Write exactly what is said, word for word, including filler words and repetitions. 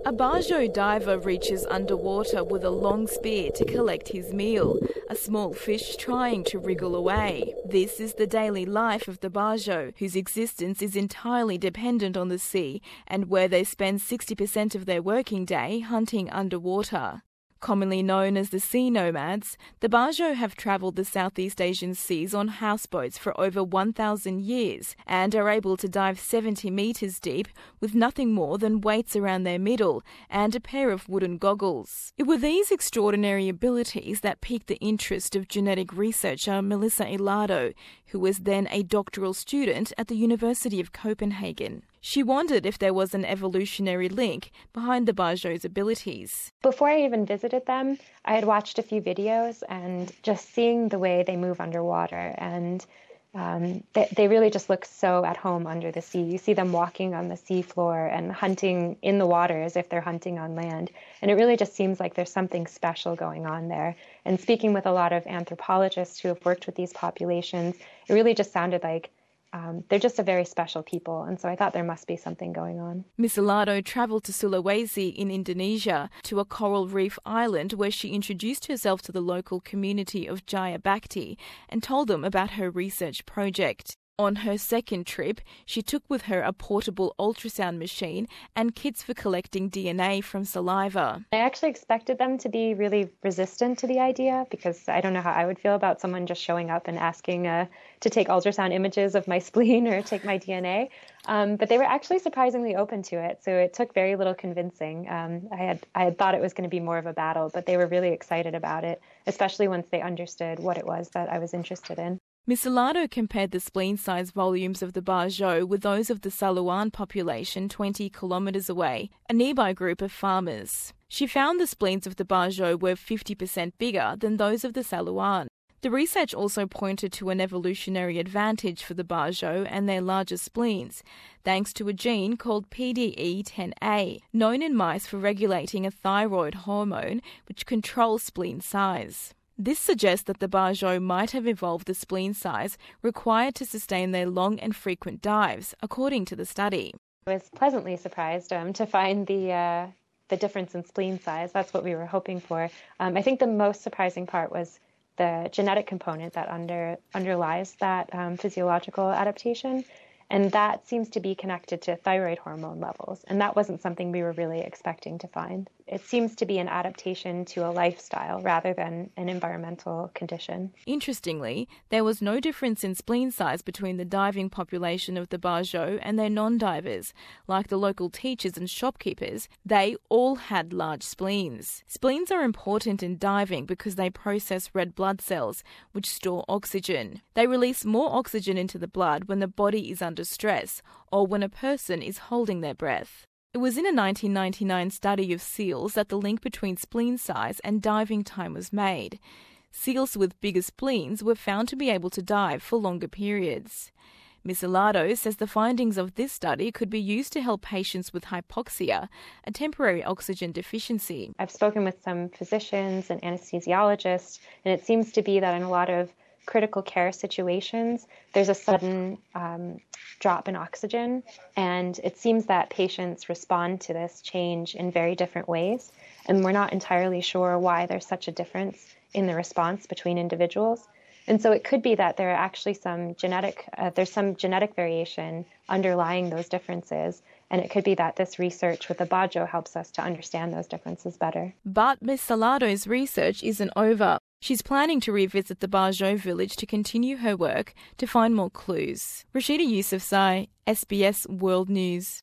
A Bajo diver reaches underwater with a long spear to collect his meal, a small fish trying to wriggle away. This is the daily life of the Bajo, whose existence is entirely dependent on the sea and where they spend sixty percent of their working day hunting underwater. Commonly known as the sea nomads, the Bajo have travelled the Southeast Asian seas on houseboats for over one thousand years and are able to dive seventy metres deep with nothing more than weights around their middle and a pair of wooden goggles. It were these extraordinary abilities that piqued the interest of genetic researcher Melissa Ilado, who was then a doctoral student at the University of Copenhagen. She wondered if there was an evolutionary link behind the Bajo's abilities. Before I even visited them, I had watched a few videos and just seeing the way they move underwater, and um, they, they really just look so at home under the sea. You see them walking on the seafloor and hunting in the water as if they're hunting on land. And it really just seems like there's something special going on there. And speaking with a lot of anthropologists who have worked with these populations, it really just sounded like Um, they're just a very special people, and so I thought there must be something going on. Miss Ilado travelled to Sulawesi in Indonesia, to a coral reef island where she introduced herself to the local community of Jaya Bhakti and told them about her research project. On her second trip, she took with her a portable ultrasound machine and kits for collecting D N A from saliva. I actually expected them to be really resistant to the idea because I don't know how I would feel about someone just showing up and asking uh, to take ultrasound images of my spleen or take my D N A. Um, but they were actually surprisingly open to it, so it took very little convincing. Um, I had I had thought it was going to be more of a battle, but they were really excited about it, especially once they understood what it was that I was interested in. Miss Ilado compared the spleen-size volumes of the Bajo with those of the Saluan population twenty kilometres away, a nearby group of farmers. She found the spleens of the Bajo were fifty percent bigger than those of the Saluan. The research also pointed to an evolutionary advantage for the Bajo and their larger spleens, thanks to a gene called P D E ten A, known in mice for regulating a thyroid hormone which controls spleen size. This suggests that the Bajo might have evolved the spleen size required to sustain their long and frequent dives, according to the study. I was pleasantly surprised um, to find the uh, the difference in spleen size. That's what we were hoping for. Um, I think the most surprising part was the genetic component that under underlies that um, physiological adaptation. And that seems to be connected to thyroid hormone levels. And that wasn't something we were really expecting to find. It seems to be an adaptation to a lifestyle rather than an environmental condition. Interestingly, there was no difference in spleen size between the diving population of the Bajo and their non-divers. Like the local teachers and shopkeepers, they all had large spleens. Spleens are important in diving because they process red blood cells, which store oxygen. They release more oxygen into the blood when the body is under stress or when a person is holding their breath. It was in a nineteen ninety-nine study of seals that the link between spleen size and diving time was made. Seals with bigger spleens were found to be able to dive for longer periods. Miss Ilado says the findings of this study could be used to help patients with hypoxia, a temporary oxygen deficiency. I've spoken with some physicians and anesthesiologists, and it seems to be that in a lot of critical care situations, there's a sudden um, drop in oxygen, and it seems that patients respond to this change in very different ways, and we're not entirely sure why there's such a difference in the response between individuals. And so it could be that there are actually some genetic, uh, there's some genetic variation underlying those differences, and it could be that this research with the Bajo helps us to understand those differences better. But Miss Ilado's research isn't over. She's planning to revisit the Bajo village to continue her work to find more clues. Rashida Yousafzai, S B S World News.